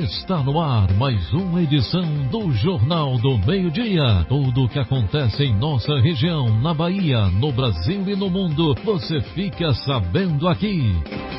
Está no ar mais uma edição do Jornal do Meio-Dia. Tudo o que acontece em nossa região, na Bahia, no Brasil e no mundo, você fica sabendo aqui.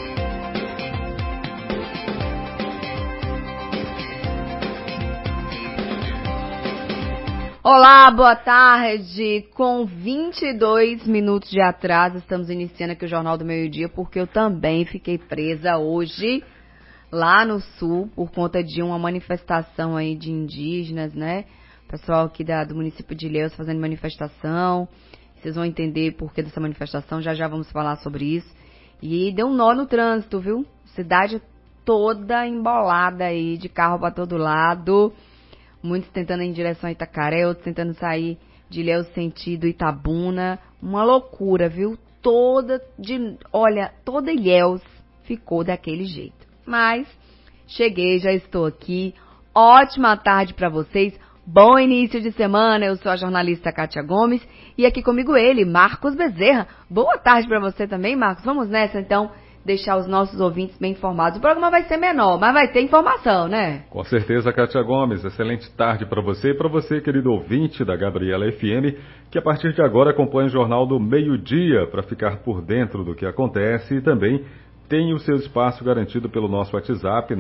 Olá, boa tarde. Com 22 minutos de atraso, estamos iniciando aqui o Jornal do Meio-Dia, porque eu também fiquei presa hoje lá no Sul, por conta de uma manifestação aí de indígenas, né? Pessoal aqui do município de Ilhéus fazendo manifestação. Vocês vão entender por que dessa manifestação, já vamos falar sobre isso. E deu um nó no trânsito, viu? Cidade toda embolada aí, de carro para todo lado. Muitos tentando ir em direção a Itacaré, outros tentando sair de Ilhéus sentido Itabuna. Uma loucura, viu? Toda Ilhéus ficou daquele jeito. Mas cheguei, já estou aqui. Ótima tarde para vocês. Bom início de semana. Eu sou a jornalista Kátia Gomes e aqui comigo ele, Marcos Bezerra. Boa tarde para você também, Marcos. Vamos nessa então, deixar os nossos ouvintes bem informados. O programa vai ser menor, mas vai ter informação, né? Com certeza, Kátia Gomes. Excelente tarde para você e para você, querido ouvinte da Gabriela FM, que a partir de agora acompanha o Jornal do Meio-Dia para ficar por dentro do que acontece e também tem o seu espaço garantido pelo nosso WhatsApp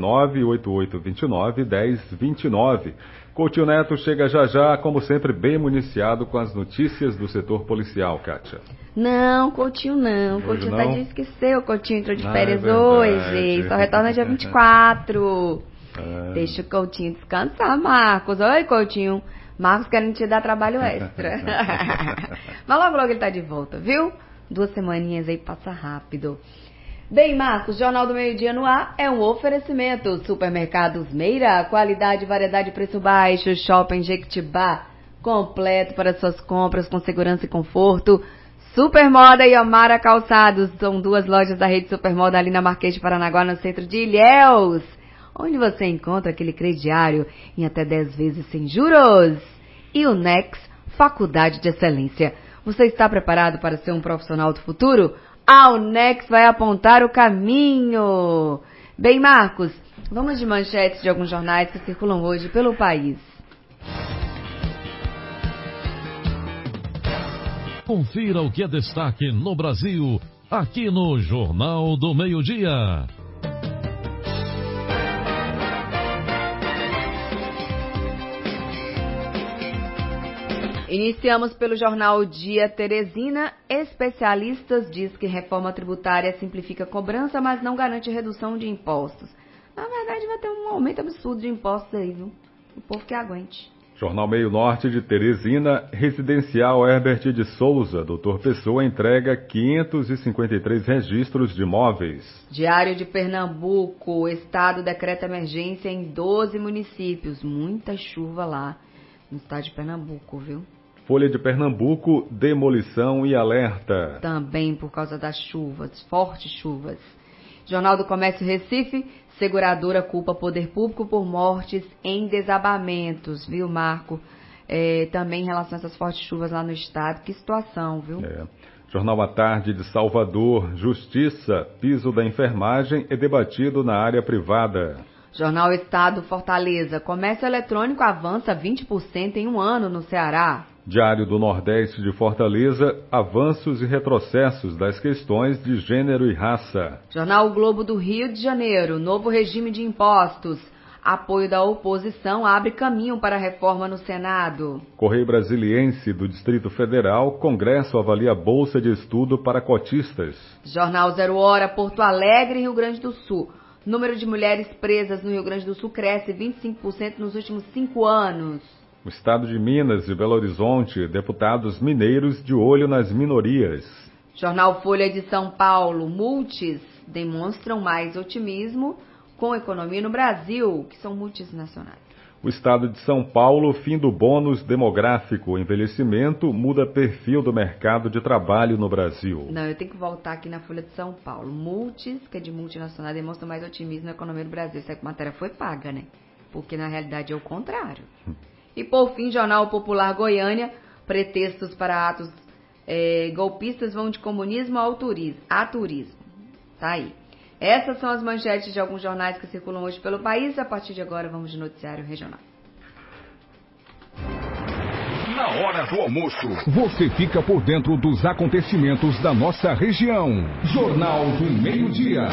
98829-1029. Coutinho Neto chega já, como sempre, bem municiado com as notícias do setor policial, Kátia. Não, Coutinho não. Coutinho até disse que seu. Coutinho entrou de férias hoje. Só retorna dia 24. Deixa o Coutinho descansar, Marcos. Oi, Coutinho. Marcos querendo te dar trabalho extra. Mas logo ele tá de volta, viu? 2 semaninhas aí passa rápido. Bem, Marcos, Jornal do Meio-Dia no ar é um oferecimento. Supermercados Meira, qualidade, variedade e preço baixo. Shopping Jequitibá, completo para suas compras com segurança e conforto. Supermoda e Amara Calçados, são 2 lojas da rede Supermoda ali na Marquês de Paranaguá, no centro de Ilhéus, onde você encontra aquele crediário em até 10 vezes sem juros. E o Nex, Faculdade de Excelência. Você está preparado para ser um profissional do futuro? A Unex vai apontar o caminho. Bem, Marcos, vamos de manchetes de alguns jornais que circulam hoje pelo país. Confira o que é destaque no Brasil, aqui no Jornal do Meio-Dia. Iniciamos pelo jornal Dia Teresina. Especialistas diz que reforma tributária simplifica a cobrança, mas não garante redução de impostos. Na verdade, vai ter um aumento absurdo de impostos aí, viu? O povo que aguente. Jornal Meio Norte de Teresina, Residencial Herbert de Souza. Doutor Pessoa entrega 553 registros de imóveis. Diário de Pernambuco, o estado decreta emergência em 12 municípios. Muita chuva lá no estado de Pernambuco, viu? Folha de Pernambuco, demolição e alerta. Também por causa das chuvas, fortes chuvas. Jornal do Comércio Recife, seguradora culpa poder público por mortes em desabamentos, viu, Marco? Também em relação a essas fortes chuvas lá no estado, que situação, viu? Jornal à Tarde de Salvador, Justiça, piso da enfermagem é debatido na área privada. Jornal Estado Fortaleza, comércio eletrônico avança 20% em um ano no Ceará. Diário do Nordeste de Fortaleza, avanços e retrocessos das questões de gênero e raça. Jornal o Globo do Rio de Janeiro, novo regime de impostos. Apoio da oposição abre caminho para a reforma no Senado. Correio Brasiliense do Distrito Federal, Congresso avalia bolsa de estudo para cotistas. Jornal 0 Hora, Porto Alegre, Rio Grande do Sul. Número de mulheres presas no Rio Grande do Sul cresce 25% nos últimos 5 anos. O estado de Minas e Belo Horizonte, deputados mineiros de olho nas minorias. Jornal Folha de São Paulo, multis demonstram mais otimismo com a economia no Brasil, que são multinacionais. O estado de São Paulo, fim do bônus demográfico, envelhecimento, muda perfil do mercado de trabalho no Brasil. Não, eu tenho que voltar aqui na Folha de São Paulo. Multis, que é de multinacionais, demonstram mais otimismo na economia do Brasil. Essa matéria foi paga, né? Porque na realidade é o contrário. E por fim, Jornal Popular Goiânia, pretextos para atos golpistas vão de comunismo a turismo. Tá aí. Essas são as manchetes de alguns jornais que circulam hoje pelo país. A partir de agora, vamos de noticiário regional. Na hora do almoço, você fica por dentro dos acontecimentos da nossa região. Jornal do Meio-Dia.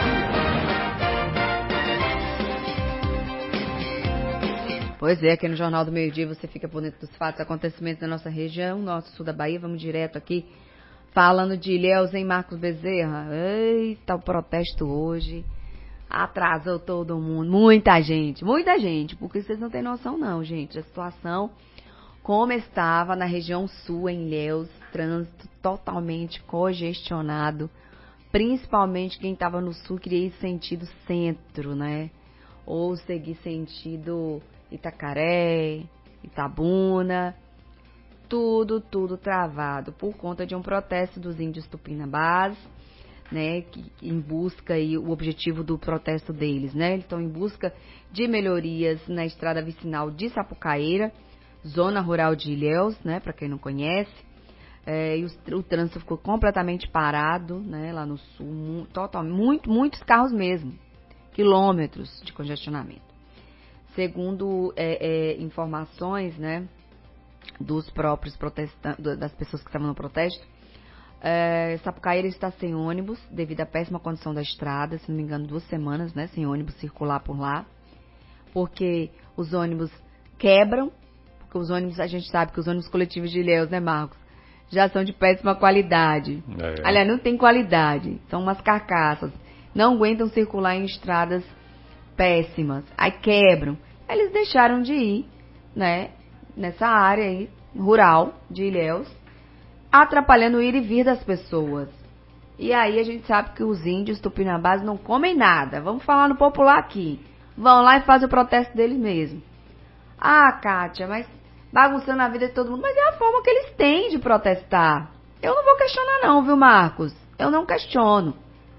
Pois é, aqui no Jornal do Meio-Dia você fica por dentro dos fatos e acontecimentos da nossa região, nosso sul da Bahia. Vamos direto aqui, falando de Ilhéus, em Marcos Bezerra. Eita, o protesto hoje atrasou todo mundo. Muita gente, porque vocês não têm noção não, gente. A situação como estava na região sul, em Ilhéus, trânsito totalmente congestionado. Principalmente quem estava no sul queria ir sentido centro, né? Ou seguir sentido Itacaré, Itabuna, tudo travado por conta de um protesto dos índios Tupinambás, né, que em busca, e o objetivo do protesto deles, né, eles estão em busca de melhorias na estrada vicinal de Sapucaíra, zona rural de Ilhéus, né, para quem não conhece, e o trânsito ficou completamente parado, né, lá no sul, muitos carros mesmo, quilômetros de congestionamento. Segundo informações, né, dos próprios protestantes, das pessoas que estavam no protesto, Sapucaíra está sem ônibus devido à péssima condição da estrada, se não me engano 2 semanas, né, sem ônibus circular por lá, porque os ônibus quebram, porque os ônibus, a gente sabe que os ônibus coletivos de Ilhéus, né, Marcos, já são de péssima qualidade. Aliás, não tem qualidade, são umas carcaças, não aguentam circular em estradas péssimas, aí quebram. Aí eles deixaram de ir, né, nessa área aí, rural de Ilhéus, atrapalhando o ir e vir das pessoas. E aí a gente sabe que os índios tupinambás não comem nada, vamos falar no popular aqui, vão lá e fazem o protesto deles mesmo. Ah, Kátia, mas bagunçando a vida de todo mundo, mas é a forma que eles têm de protestar. Eu não vou questionar não, viu, Marcos? Eu não questiono.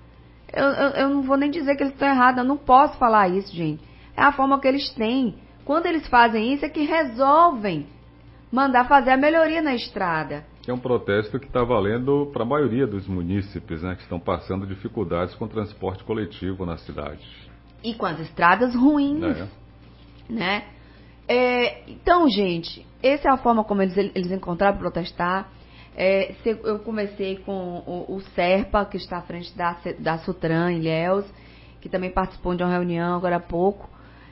Eu não vou nem dizer que eles estão errados, eu não posso falar isso, gente. É a forma que eles têm. Quando eles fazem isso, é que resolvem mandar fazer a melhoria na estrada. É um protesto que está valendo para a maioria dos munícipes, né, que estão passando dificuldades com o transporte coletivo na cidade. E com as estradas ruins, né? Então, gente, essa é a forma como eles encontraram para protestar. Eu conversei com o Serpa, que está à frente da Sutran, em Ilhéus, que também participou de uma reunião agora há pouco,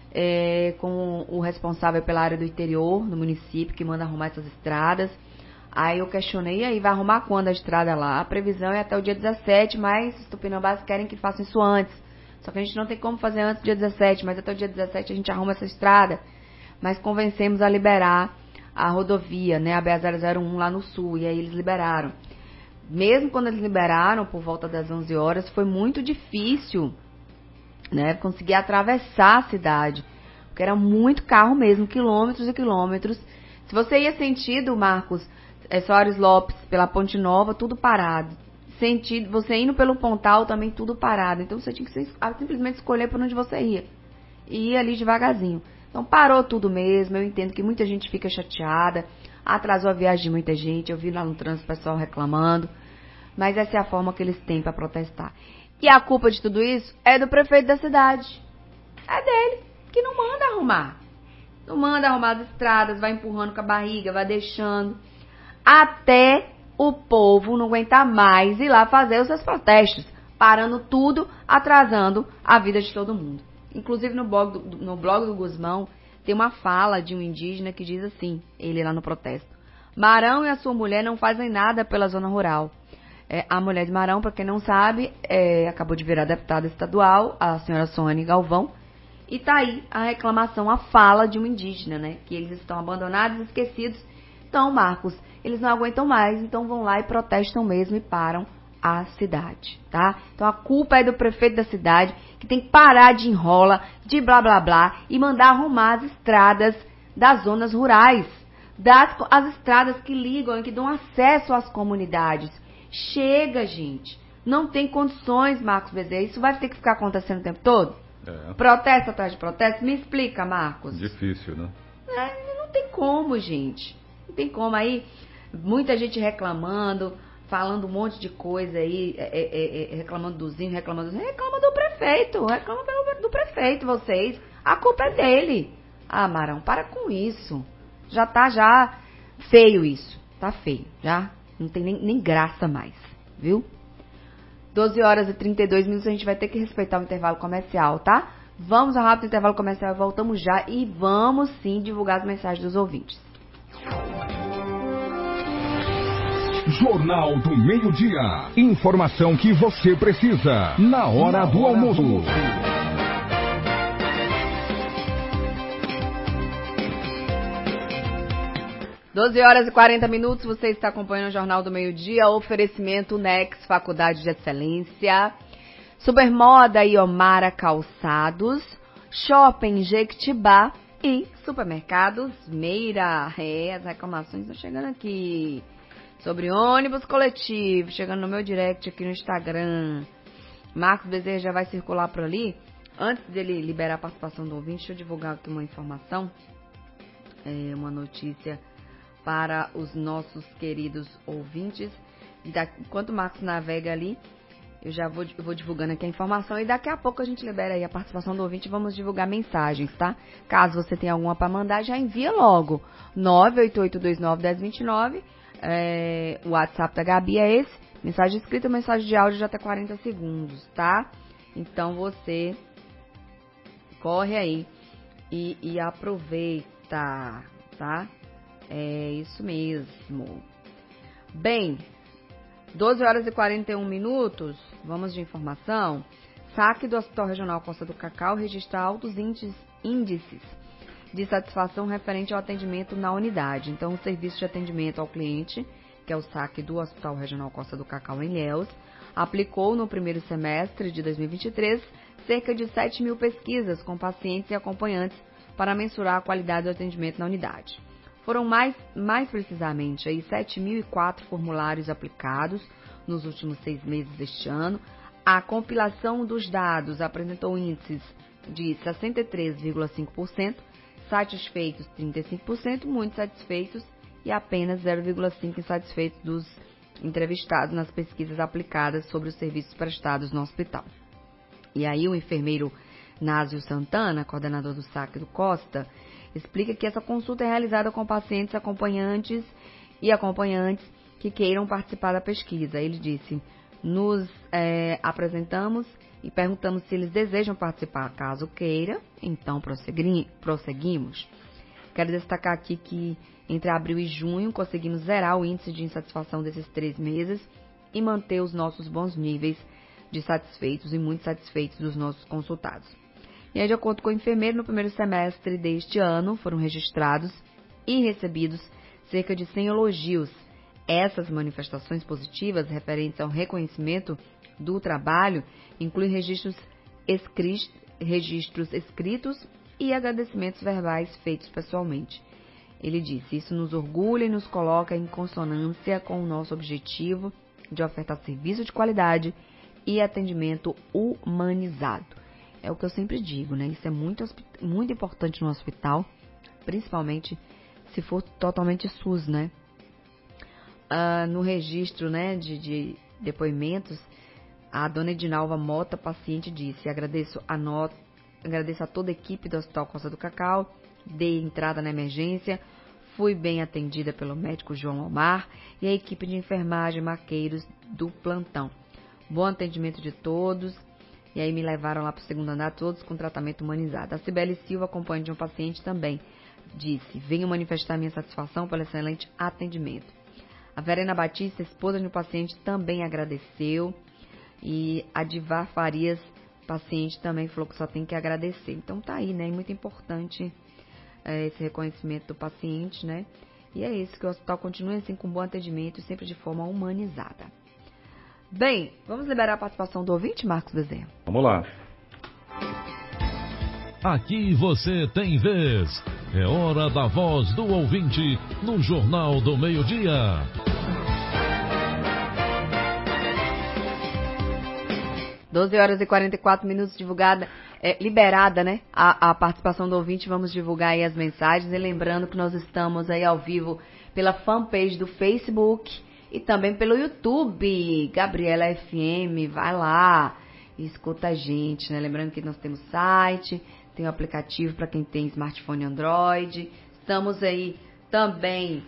com o responsável pela área do interior, no município, que manda arrumar essas estradas. Aí eu questionei, e aí, vai arrumar quando a estrada lá? A previsão é até o dia 17, mas os tupinambás querem que façam isso antes. Só que a gente não tem como fazer antes do dia 17, mas até o dia 17 a gente arruma essa estrada. Mas convencemos a liberar a rodovia, né, a BA-001 lá no sul, e aí eles liberaram. Mesmo quando eles liberaram, por volta das 11 horas, foi muito difícil, né, conseguir atravessar a cidade, porque era muito carro mesmo, quilômetros e quilômetros. Se você ia sentido, Marcos, Soares Lopes, pela Ponte Nova, tudo parado. Sentido, você indo pelo Pontal, também tudo parado. Então você tinha que simplesmente escolher por onde você ia. E ir ali devagarzinho. Então parou tudo mesmo, eu entendo que muita gente fica chateada, atrasou a viagem de muita gente, eu vi lá no trânsito o pessoal reclamando, mas essa é a forma que eles têm para protestar. E a culpa de tudo isso é do prefeito da cidade, é dele, que não manda arrumar. Não manda arrumar as estradas, vai empurrando com a barriga, vai deixando, até o povo não aguentar mais ir lá fazer os seus protestos, parando tudo, atrasando a vida de todo mundo. Inclusive no blog do Guzmão tem uma fala de um indígena que diz assim, ele lá no protesto: Marão e a sua mulher não fazem nada pela zona rural. A mulher de Marão, para quem não sabe, acabou de virar deputada estadual, a senhora Sônia Galvão, e tá aí a reclamação, a fala de um indígena, né, que eles estão abandonados, esquecidos. Então, Marcos, eles não aguentam mais, então vão lá e protestam mesmo e param a cidade, tá? Então a culpa é do prefeito da cidade, que tem que parar de enrola, de blá blá blá, e mandar arrumar as estradas das zonas rurais, as estradas que ligam e que dão acesso às comunidades. Chega, gente. Não tem condições, Marcos Bezerra. Isso vai ter que ficar acontecendo o tempo todo? Protesto atrás de protesto? Me explica, Marcos. Difícil, né? Não tem como, gente. Não tem como. Aí, muita gente reclamando, falando um monte de coisa aí, reclamando do Zinho, reclama do prefeito, reclama do prefeito, vocês. A culpa é dele. Ah, Marão, para com isso. Já tá feio isso. Tá feio, já. Não tem nem graça mais, viu? 12 horas e 32 minutos, a gente vai ter que respeitar o intervalo comercial, tá? Vamos ao rápido intervalo comercial e voltamos já. E vamos sim divulgar as mensagens dos ouvintes. Jornal do Meio-Dia. Informação que você precisa na hora do almoço. 12 horas e 40 minutos, você está acompanhando o Jornal do Meio-Dia, oferecimento Nex, Faculdade de Excelência, Supermoda e Omara Calçados, Shopping Jequitibá e Supermercados Meira. As reclamações estão chegando aqui sobre ônibus coletivo, chegando no meu direct aqui no Instagram. Marcos Bezerra já vai circular por ali. Antes dele liberar a participação do ouvinte, deixa eu divulgar aqui uma informação, uma notícia para os nossos queridos ouvintes. Enquanto o Marcos navega ali, eu já vou divulgando aqui a informação e daqui a pouco a gente libera aí a participação do ouvinte e vamos divulgar mensagens, tá? Caso você tenha alguma para mandar, já envia logo. 988291029, o WhatsApp da Gabi é esse. Mensagem escrita, mensagem de áudio de até 40 segundos, tá? Então você corre aí e aproveita, tá? É isso mesmo. Bem, 12 horas e 41 minutos, vamos de informação. SAC do Hospital Regional Costa do Cacau registra altos índices de satisfação referente ao atendimento na unidade. Então, o serviço de atendimento ao cliente, que é o SAC do Hospital Regional Costa do Cacau em Ilhéus, aplicou no primeiro semestre de 2023 cerca de 7 mil pesquisas com pacientes e acompanhantes para mensurar a qualidade do atendimento na unidade. Foram mais precisamente aí 7.004 formulários aplicados nos últimos 6 meses deste ano. A compilação dos dados apresentou índices de 63,5%, satisfeitos 35%, muito satisfeitos e apenas 0,5% insatisfeitos dos entrevistados nas pesquisas aplicadas sobre os serviços prestados no hospital. E aí o enfermeiro Násio Santana, coordenador do SAC do Costa, explica que essa consulta é realizada com pacientes acompanhantes que queiram participar da pesquisa. Ele disse, nos apresentamos e perguntamos se eles desejam participar. Caso queira, então prosseguimos. Quero destacar aqui que entre abril e junho conseguimos zerar o índice de insatisfação desses 3 meses e manter os nossos bons níveis de satisfeitos e muito satisfeitos dos nossos consultados. E aí, de acordo com o enfermeiro, no primeiro semestre deste ano foram registrados e recebidos cerca de 100 elogios. Essas manifestações positivas referentes ao reconhecimento do trabalho incluem registros escritos e agradecimentos verbais feitos pessoalmente. Ele disse, isso nos orgulha e nos coloca em consonância com o nosso objetivo de ofertar serviço de qualidade e atendimento humanizado. É o que eu sempre digo, né? Isso é muito importante no hospital, principalmente se for totalmente SUS, né? No registro, né, de depoimentos, a dona Edinalva Mota, paciente, disse, agradeço a toda a equipe do Hospital Costa do Cacau, dei entrada na emergência, fui bem atendida pelo médico João Omar e a equipe de enfermagem maqueiros do plantão. Bom atendimento de todos. E aí me levaram lá para o segundo andar, todos com tratamento humanizado. A Cibele Silva, acompanhante de um paciente, também disse, venho manifestar minha satisfação pelo excelente atendimento. A Verena Batista, esposa de um paciente, também agradeceu. E a Divar Farias, paciente, também falou que só tem que agradecer. Então tá aí, né? É muito importante esse reconhecimento do paciente, né? E é isso, que o hospital continue assim com bom atendimento e sempre de forma humanizada. Bem, vamos liberar a participação do ouvinte, Marcos Bezerra? Vamos lá. Aqui você tem vez. É hora da voz do ouvinte no Jornal do Meio-Dia. — 12 horas e 44 minutos liberada, né? A participação do ouvinte, vamos divulgar aí as mensagens. E lembrando que nós estamos aí ao vivo pela fanpage do Facebook e também pelo YouTube, Gabriela FM, vai lá e escuta a gente, né? Lembrando que nós temos site, tem o aplicativo para quem tem smartphone Android, estamos aí também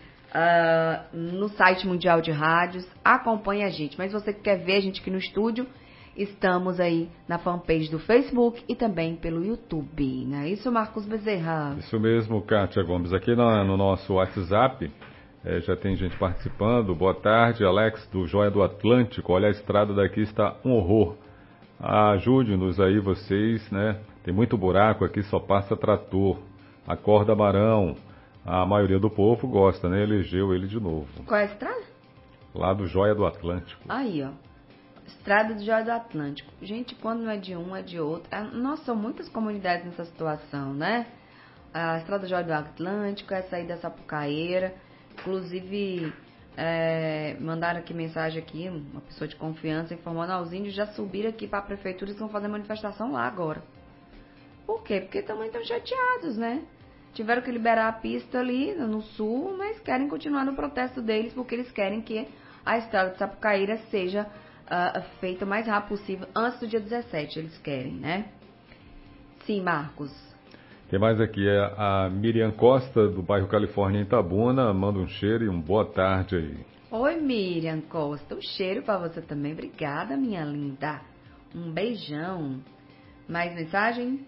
no site Mundial de Rádios, acompanha a gente, mas você que quer ver a gente aqui no estúdio, estamos aí na fanpage do Facebook e também pelo YouTube, não é isso, Marcos Bezerra? Isso mesmo, Kátia Gomes. Aqui no nosso WhatsApp já tem gente participando. Boa tarde, Alex, do Joia do Atlântico. Olha, a estrada daqui está um horror. Ajude-nos aí vocês, né? Tem muito buraco aqui, só passa trator. Acorda Barão. A maioria do povo gosta, né? Elegeu ele de novo. Qual é a estrada? Lá do Joia do Atlântico. Aí, ó. Estrada do Joia do Atlântico. Gente, quando não é de um, é de outro. Nossa, são muitas comunidades nessa situação, né? A Estrada do Joia do Atlântico, essa aí da Sapucaeira. Inclusive, mandaram aqui mensagem aqui, uma pessoa de confiança, informando aos índios já subiram aqui para a prefeitura e vão fazer manifestação lá agora. Por quê? Porque também estão chateados, né? Tiveram que liberar a pista ali no sul, mas querem continuar no protesto deles, porque eles querem que a Estrada de Sapucaeira seja feita o mais rápido possível, antes do dia 17, eles querem, né? Sim, Marcos. Tem mais aqui, a Miriam Costa, do bairro Califórnia, em Itabuna, manda um cheiro e boa tarde aí. Oi, Miriam Costa, um cheiro pra você também, obrigada, minha linda. Um beijão. Mais mensagem?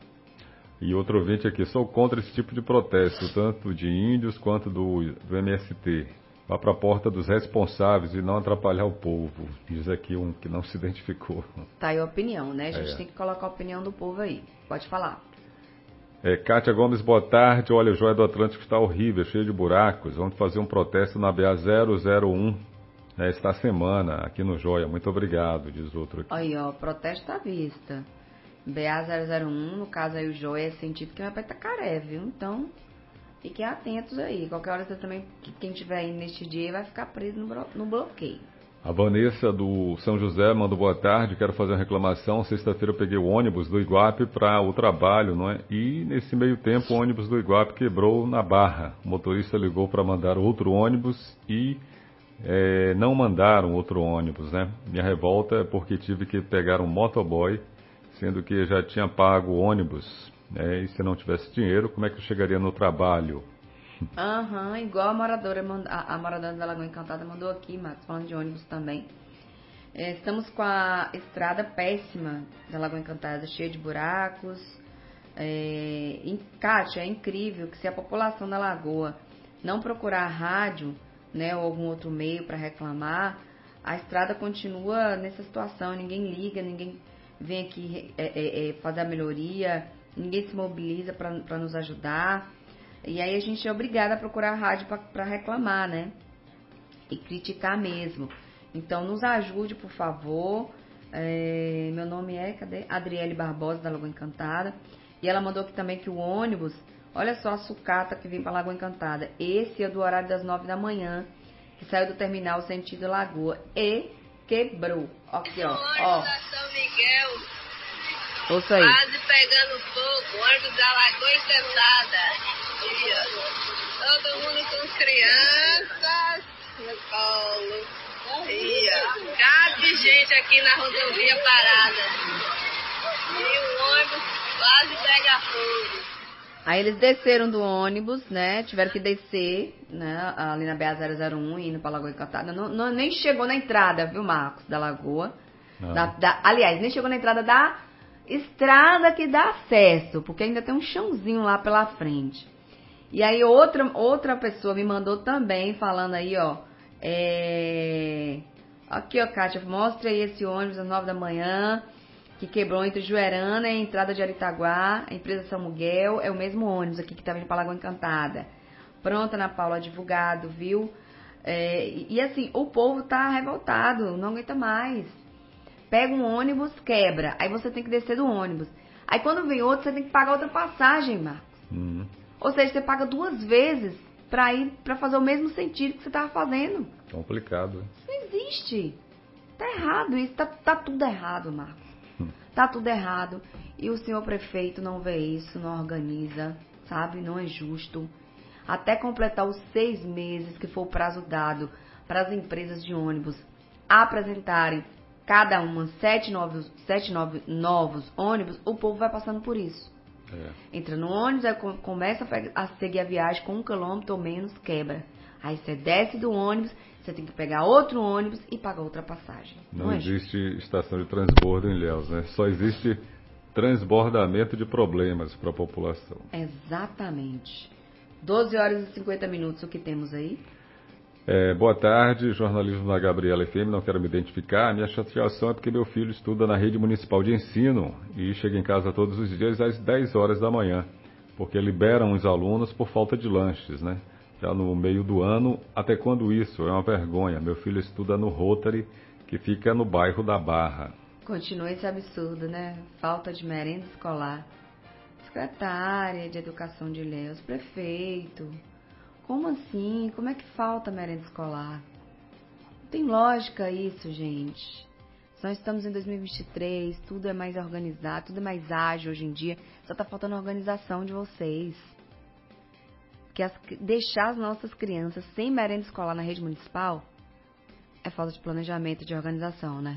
E outro ouvinte aqui, sou contra esse tipo de protesto, tanto de índios quanto do MST. Vá para a porta dos responsáveis e não atrapalhar o povo, diz aqui um que não se identificou. Tá aí a opinião, né? A gente tem que colocar a opinião do povo aí. Pode falar. Kátia Gomes, boa tarde. Olha, o Joia do Atlântico está horrível, cheio de buracos. Vamos fazer um protesto na BA 001 esta semana, aqui no Joia. Muito obrigado, diz outro aqui. Aí, ó, protesto à vista. BA 001, no caso aí o Joia é científico que vai para Itacaré, viu? Então, fiquem atentos aí. Qualquer hora você também, quem estiver aí neste dia, vai ficar preso no bloqueio. A Vanessa do São José mandou boa tarde, quero fazer uma reclamação. Sexta-feira eu peguei o ônibus do Iguape para o trabalho, não é? E nesse meio tempo o ônibus do Iguape quebrou na Barra. O motorista ligou para mandar outro ônibus e não mandaram outro ônibus, né? Minha revolta é porque tive que pegar um motoboy, sendo que já tinha pago o ônibus, né? E se não tivesse dinheiro, como é que eu chegaria no trabalho? Igual a moradora da Lagoa Encantada mandou aqui, Matos, falando de ônibus também. Estamos com a estrada péssima da Lagoa Encantada, cheia de buracos. Kátia, é incrível que se a população da Lagoa não procurar a rádio, né, ou algum outro meio para reclamar, a estrada continua nessa situação, ninguém liga, ninguém vem aqui fazer a melhoria, ninguém se mobiliza para nos ajudar. E aí a gente é obrigada a procurar a rádio para reclamar, né? E criticar mesmo. Então nos ajude, por favor. Meu nome é, Adriele Barbosa, da Lagoa Encantada. E ela mandou aqui também que o ônibus, olha só a sucata que vem para Lagoa Encantada. Esse é do horário das 9 da manhã, que saiu do terminal sentido Lagoa e quebrou. Aqui, ó. São Miguel. Ouça aí. Quase pegando fogo, ônibus da Lagoa Encantada. Todo mundo com crianças no colo. Cada gente aqui na rodovia parada. E o ônibus quase pega fogo. Aí eles desceram do ônibus, né? Tiveram que descer, né? Ali na BA 001, indo pra Lagoa Encantada. Nem chegou na entrada, viu, Marcos, da Lagoa. Aliás, nem chegou na entrada da estrada que dá acesso, porque ainda tem um chãozinho lá pela frente. E aí outra pessoa me mandou também, falando aí, ó. Aqui, ó, Kátia, mostra aí esse ônibus às 9 da manhã, que quebrou entre Juerana e a entrada de Aritaguá, a empresa São Miguel, é o mesmo ônibus aqui que tá vindo pra Lagoa Encantada. Pronto, Ana Paula, divulgado, viu? E assim, o povo tá revoltado, não aguenta mais. Pega um ônibus, quebra, aí você tem que descer do ônibus. Aí quando vem outro, você tem que pagar outra passagem, Marcos. Ou seja, você paga 2 vezes pra fazer o mesmo sentido que você tava fazendo. Complicado. Não existe. Tá errado isso, tá tudo errado, Marcos. Tá tudo errado. E o senhor prefeito não vê isso, não organiza, sabe? Não é justo. Até completar os 6 meses que foi o prazo dado para as empresas de ônibus apresentarem cada uma 7 novos ônibus, o povo vai passando por isso. Entra no ônibus, aí começa a seguir a viagem com 1 quilômetro ou menos, quebra. Aí você desce do ônibus, você tem que pegar outro ônibus e pagar outra passagem. Não existe estação de transbordo em Ilhéus, né? Só existe transbordamento de problemas para a população. Exatamente. 12 horas e 50 minutos, o que temos aí? Boa tarde, jornalismo na Gabriela FM, não quero me identificar. A minha chateação é porque meu filho estuda na rede municipal de ensino e chega em casa todos os dias às 10 horas da manhã, porque liberam os alunos por falta de lanches, né? Já no meio do ano, até quando isso? É uma vergonha. Meu filho estuda no Rotary, que fica no bairro da Barra. Continua esse absurdo, né? Falta de merenda escolar. Secretária de Educação de Ilhéus, prefeito. Como assim? Como é que falta merenda escolar? Não tem lógica isso, gente. Nós estamos em 2023, tudo é mais organizado, tudo é mais ágil hoje em dia. Só tá faltando a organização de vocês. Porque deixar as nossas crianças sem merenda escolar na rede municipal é falta de planejamento e de organização, né?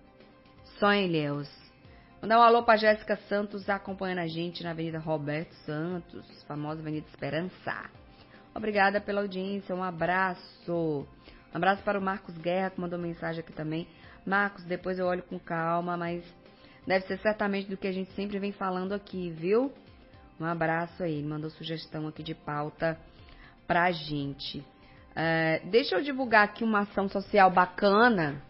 Só em Ilhéus. Mandar um alô pra Jéssica Santos acompanhando a gente na Avenida Roberto Santos, famosa Avenida Esperança. Obrigada pela audiência, um abraço. Um abraço para o Marcos Guerra, que mandou mensagem aqui também. Marcos, depois eu olho com calma, mas deve ser certamente do que a gente sempre vem falando aqui, viu? Um abraço aí, ele mandou sugestão aqui de pauta pra gente. Deixa eu divulgar aqui uma ação social bacana,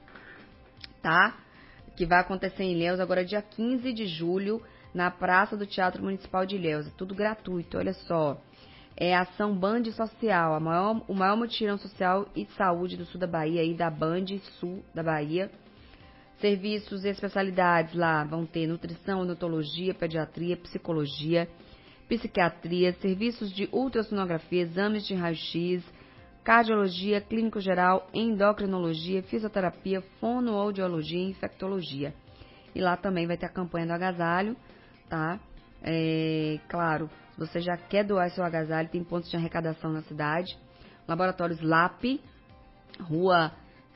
tá? Que vai acontecer em Ilhéus agora dia 15 de julho, na Praça do Teatro Municipal de Ilhéus. É tudo gratuito, olha só. É a ação Band Social, o maior mutirão social e saúde do sul da Bahia, aí da Band Sul da Bahia. Serviços e especialidades lá vão ter nutrição, odontologia, pediatria, psicologia, psiquiatria, serviços de ultrassonografia, exames de raio-x, cardiologia, clínico geral, endocrinologia, fisioterapia, fonoaudiologia e infectologia. E lá também vai ter a campanha do agasalho, tá? Claro, se você já quer doar seu agasalho, tem pontos de arrecadação na cidade. Laboratórios LAP, Rua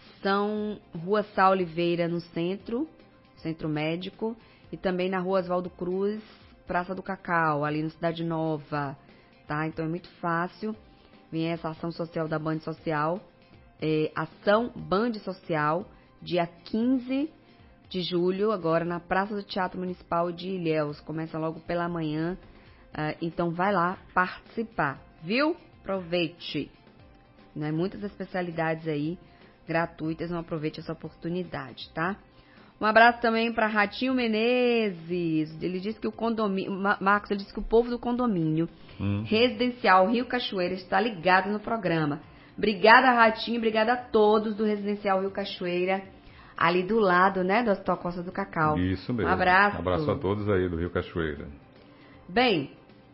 Sá Oliveira, no centro médico, e também na Rua Oswaldo Cruz, Praça do Cacau, ali na Cidade Nova, tá? Então é muito fácil. Vem essa ação social da Band Social, ação Band Social, dia 15 de julho, agora na Praça do Teatro Municipal de Ilhéus. Começa logo pela manhã, então vai lá participar, viu? Aproveite. Né? Muitas especialidades aí gratuitas, não aproveite essa oportunidade, tá? Um abraço também para Ratinho Menezes. Ele disse que o condomínio, Marcos, ele disse que o povo do condomínio residencial Rio Cachoeira está ligado no programa. Obrigada, Ratinho, obrigada a todos do residencial Rio Cachoeira, ali do lado, né, da Hospital Costa do Cacau. Isso mesmo. Um abraço. Um abraço a todos aí do Rio Cachoeira. Bem,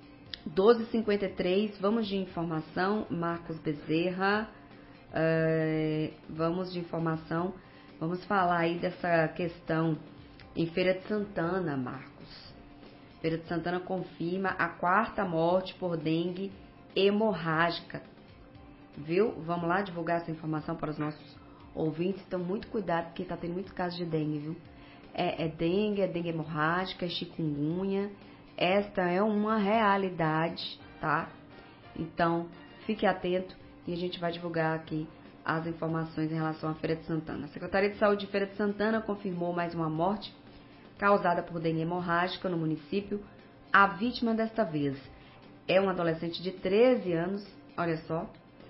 12h53, vamos de informação, Marcos Bezerra. Vamos de informação. Vamos falar aí dessa questão em Feira de Santana, Marcos. Feira de Santana confirma a 4ª morte por dengue hemorrágica. Viu? Vamos lá divulgar essa informação para os nossos ouvintes. Então, muito cuidado, porque está tendo muitos casos de dengue, viu? É dengue hemorrágica, é chikungunya. Esta é uma realidade, tá? Então, fique atento e a gente vai divulgar aqui as informações em relação à Feira de Santana. A Secretaria de Saúde de Feira de Santana confirmou mais uma morte causada por dengue hemorrágica no município. A vítima desta vez é um adolescente de 13 anos, olha só,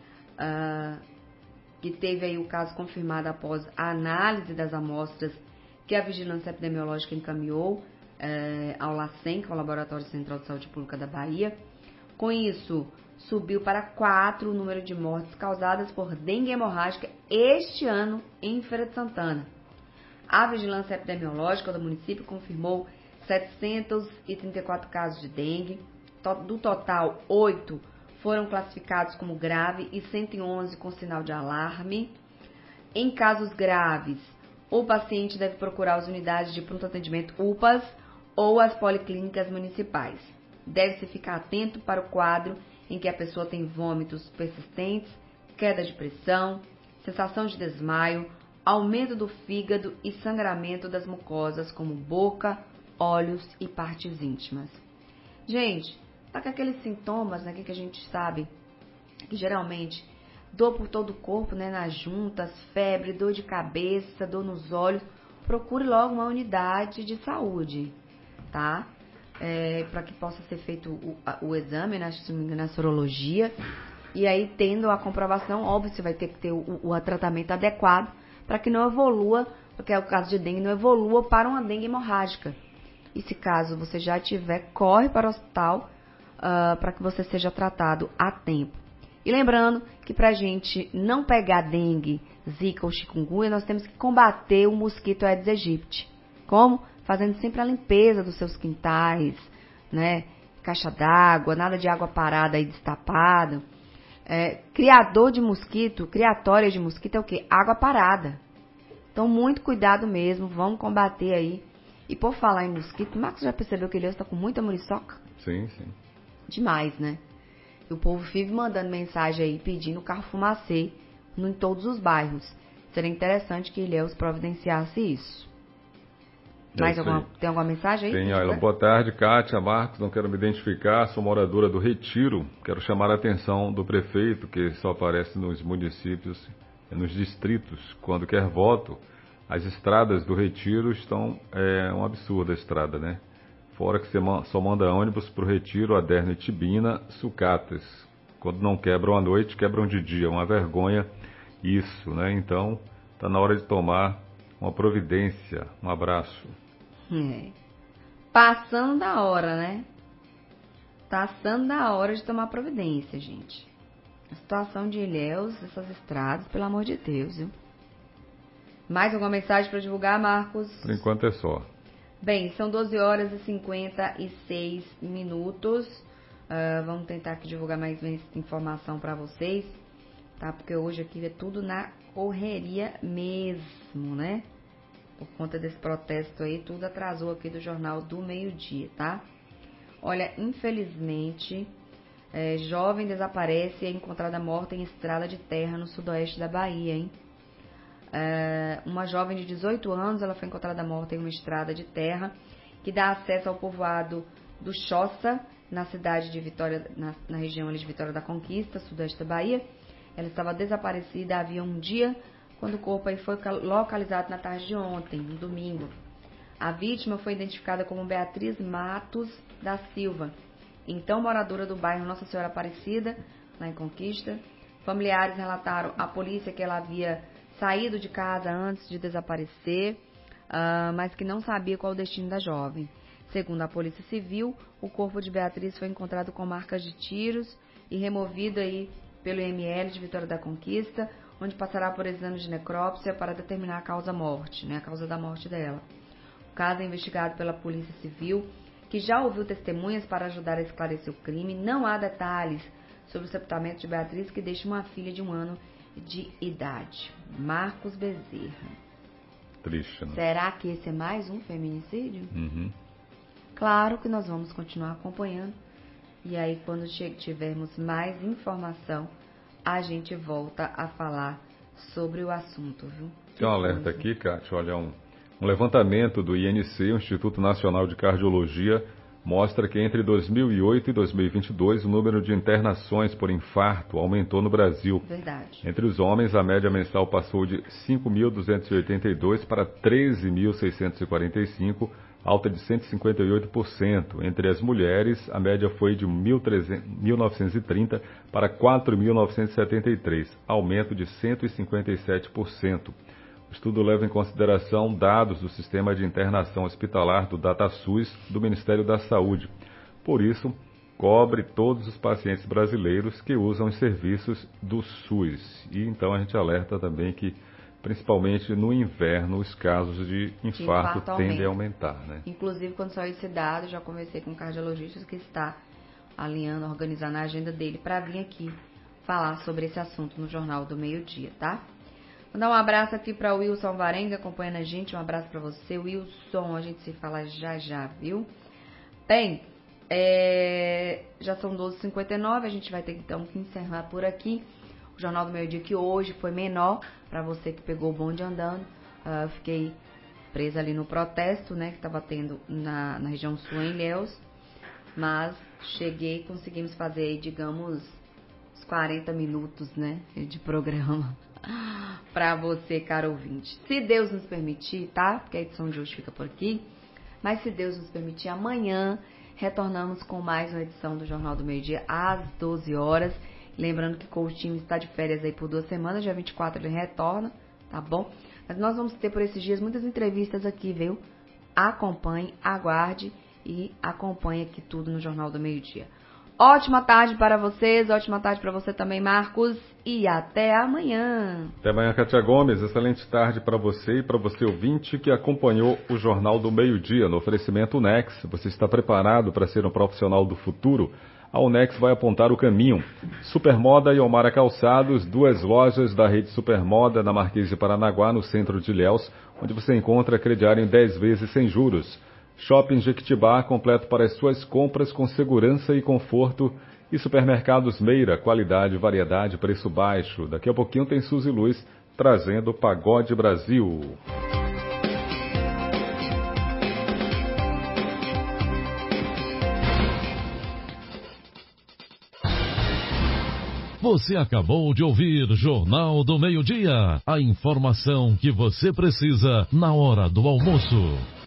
que teve aí o caso confirmado após a análise das amostras que a Vigilância Epidemiológica encaminhou ao LACEN, que é o Laboratório Central de Saúde Pública da Bahia. Com isso, subiu para 4 o número de mortes causadas por dengue hemorrágica este ano em Feira de Santana. A Vigilância Epidemiológica do município confirmou 734 casos de dengue. Do total, 8 foram classificados como grave e 111 com sinal de alarme. Em casos graves, o paciente deve procurar as unidades de pronto atendimento UPAs ou as policlínicas municipais. Deve-se ficar atento para o quadro em que a pessoa tem vômitos persistentes, queda de pressão, sensação de desmaio, aumento do fígado e sangramento das mucosas como boca, olhos e partes íntimas. Gente, tá com aqueles sintomas, né, que a gente sabe que geralmente dor por todo o corpo, né, nas juntas, febre, dor de cabeça, dor nos olhos, procure logo uma unidade de saúde, tá? Para que possa ser feito o exame, né, se não me engano, na sorologia, e aí tendo a comprovação, óbvio, você vai ter que ter o tratamento adequado para que não evolua, porque é o caso de dengue, não evolua para uma dengue hemorrágica. E se caso você já tiver, corre para o hospital para que você seja tratado a tempo. E lembrando que para a gente não pegar dengue, zika ou chikungunya, nós temos que combater o mosquito Aedes aegypti. Como? Fazendo sempre a limpeza dos seus quintais, né? Caixa d'água, nada de água parada e destapada. Criador de mosquito, criatória de mosquito é o quê? Água parada. Então, muito cuidado mesmo, vamos combater aí. E por falar em mosquito, o Marcos já percebeu que ele está com muita muriçoca? Sim, sim. Demais, né? E o povo vive mandando mensagem aí, pedindo carro fumacê em todos os bairros. Seria interessante que Ilhéus providenciasse isso. Tem alguma mensagem aí? Tem, olha, boa tarde, Kátia, Marcos, não quero me identificar, sou moradora do Retiro, quero chamar a atenção do prefeito, que só aparece nos municípios, nos distritos, quando quer voto. As estradas do Retiro estão, um absurdo a estrada, né? Fora que você só manda ônibus para o Retiro, Aderno e Tibina, sucatas. Quando não quebram à noite, quebram de dia, uma vergonha isso, né? Então, está na hora de tomar uma providência. Um abraço. Passando da hora, né? Passando da hora de tomar providência, gente. A situação de Ilhéus, essas estradas, pelo amor de Deus, viu? Mais alguma mensagem para divulgar, Marcos? Por enquanto é só. Bem, são 12 horas e 56 minutos. Vamos tentar aqui divulgar mais informação para vocês, tá? Porque hoje aqui é tudo na correria mesmo, né? Por conta desse protesto aí, tudo atrasou aqui do Jornal do Meio-Dia, tá? Olha, infelizmente, jovem desaparece e é encontrada morta em estrada de terra no sudoeste da Bahia, hein? Uma jovem de 18 anos, ela foi encontrada morta em uma estrada de terra que dá acesso ao povoado do Choça, na cidade de Vitória, na região de Vitória da Conquista, sudoeste da Bahia. Ela estava desaparecida havia um dia, quando o corpo aí foi localizado na tarde de ontem, no domingo. A vítima foi identificada como Beatriz Matos da Silva, então moradora do bairro Nossa Senhora Aparecida, lá em Conquista. Familiares relataram à polícia que ela havia saído de casa antes de desaparecer, mas que não sabia qual o destino da jovem. Segundo a Polícia Civil, o corpo de Beatriz foi encontrado com marcas de tiros e removido aí pelo IML de Vitória da Conquista, onde passará por exame de necrópsia para determinar a causa-morte, né, a causa da morte dela. O caso é investigado pela Polícia Civil, que já ouviu testemunhas para ajudar a esclarecer o crime. Não há detalhes sobre o sepultamento de Beatriz, que deixa uma filha de 1 ano de idade. Marcos Bezerra. Triste, né? Será que esse é mais um feminicídio? Uhum. Claro que nós vamos continuar acompanhando. E aí, quando tivermos mais informação, a gente volta a falar sobre o assunto, viu? Tem um alerta aqui, Kátia. Olha, um levantamento do INC, o Instituto Nacional de Cardiologia, mostra que entre 2008 e 2022 o número de internações por infarto aumentou no Brasil. Verdade. Entre os homens, a média mensal passou de 5.282 para 13.645, alta de 158%. Entre as mulheres, a média foi de 1.930 para 4.973, aumento de 157%. O estudo leva em consideração dados do Sistema de Internação Hospitalar do DataSUS do Ministério da Saúde. Por isso, cobre todos os pacientes brasileiros que usam os serviços do SUS. E então a gente alerta também que, principalmente no inverno, os casos de infarto tendem a aumentar, né? Inclusive, quando saiu esse dado, já conversei com um cardiologista que está alinhando, organizando a agenda dele para vir aqui falar sobre esse assunto no Jornal do Meio-Dia, tá? Mandar um abraço aqui para o Wilson Varenga, acompanhando a gente. Um abraço para você, Wilson. A gente se fala já já, viu? Bem, já são 12h59, a gente vai ter então que encerrar por aqui. O O Jornal do Meio-Dia que hoje foi menor, para você que pegou o bonde andando. Fiquei presa ali no protesto, né, que estava tendo na região sul, em Ilhéus. Mas cheguei, conseguimos fazer aí, digamos, uns 40 minutos, né, de programa para você, caro ouvinte. Se Deus nos permitir, tá? Porque a edição de hoje fica por aqui. Mas se Deus nos permitir, amanhã retornamos com mais uma edição do Jornal do Meio-Dia às 12 horas. Lembrando que o Coutinho está de férias aí por 2 semanas, dia 24 ele retorna, tá bom? Mas nós vamos ter por esses dias muitas entrevistas aqui, viu? Acompanhe, aguarde e acompanhe aqui tudo no Jornal do Meio-Dia. Ótima tarde para vocês, ótima tarde para você também, Marcos, e até amanhã. Até amanhã, Kátia Gomes. Excelente tarde para você e para você ouvinte que acompanhou o Jornal do Meio-Dia no oferecimento Unex. Você está preparado para ser um profissional do futuro? A Unex vai apontar o caminho. Supermoda e Omara Calçados, 2 lojas da rede Supermoda na Marquês de Paranaguá, no centro de Ilhéus, onde você encontra crediário em 10 vezes sem juros. Shopping Jequitibá, completo para as suas compras com segurança e conforto. E Supermercados Meira, qualidade, variedade, preço baixo. Daqui a pouquinho tem Suzy Luz trazendo o Pagode Brasil. Você acabou de ouvir Jornal do Meio-Dia. A informação que você precisa na hora do almoço.